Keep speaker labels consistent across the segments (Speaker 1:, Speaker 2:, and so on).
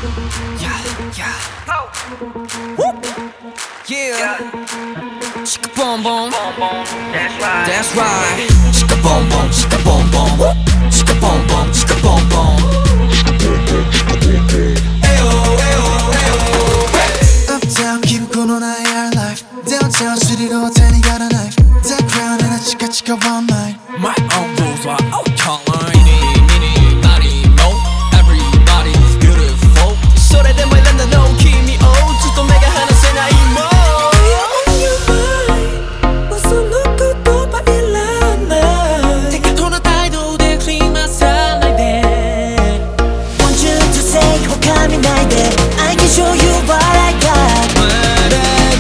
Speaker 1: Yeah, yeah. Woo. Yeah. Chicka boom boom. That's right. Chicka boom boom, chicka boom boom. Chicka boom boom, chicka boom boom. Ayo, ayo, ayo.
Speaker 2: Uptown, keep it cool on our life. Downtown, street으로 tiny got a knife. That crown and a chicka chicka one night.
Speaker 1: My own rules are out calling. Anybody know? Everybody's beautiful. So that they might let them know. Kimi O, just don't make a hand and say na imo.
Speaker 3: I can show you what I got.
Speaker 1: What I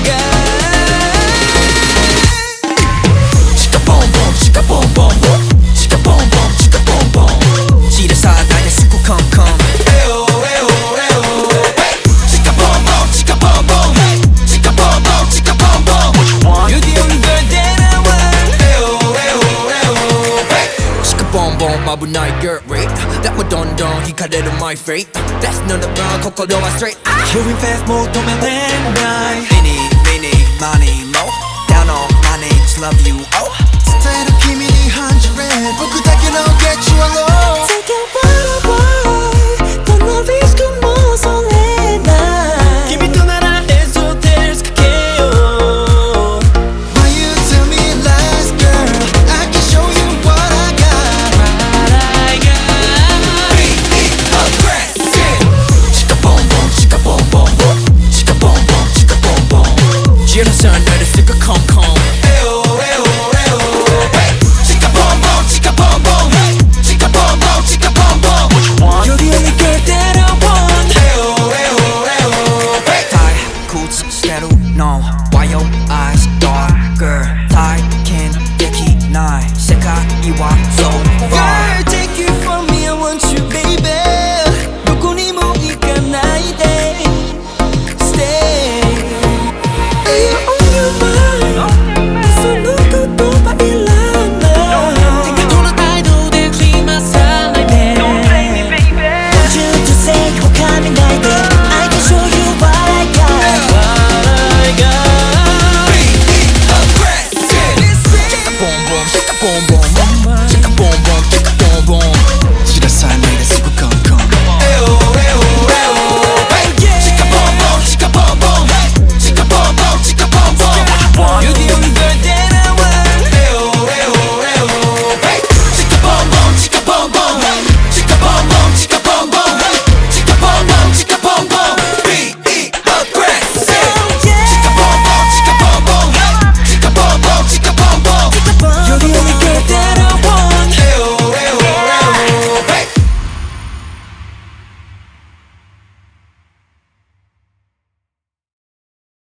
Speaker 1: got. Chicka boom boom, chicka boom boom. Chicka boom boom, chicka boom boom. 지르사 나의 스쿠 컴컴. Ayo, ayo, ayo. Chicka boom boom, chicka boom boom. Chicka boom boom, chicka boom boom. What you want? You're the only girl that I want. Ayo, ayo, ayo. Chicka boom boom, 마부 나의 girl rate. That my don don, he cut it on my fate. That's none of brown, cocoa do I straight.
Speaker 2: Moving fast, 못 오면 안 돼.
Speaker 1: Mini, mini, money, mo. Down on my name, just love you, oh.
Speaker 2: 스타일은 기민이 100.僕だけの get you alone.
Speaker 3: Take it what I want. 넌 너 risk 못 설레나.
Speaker 1: 君となら에소테르 스케요.
Speaker 2: Why you tell me lies, girl? I can show you what I got.
Speaker 1: I got. Be aggressive. Chicka boom boom, chicka boom boom. Chicka boom boom, chicka boom boom. 지르선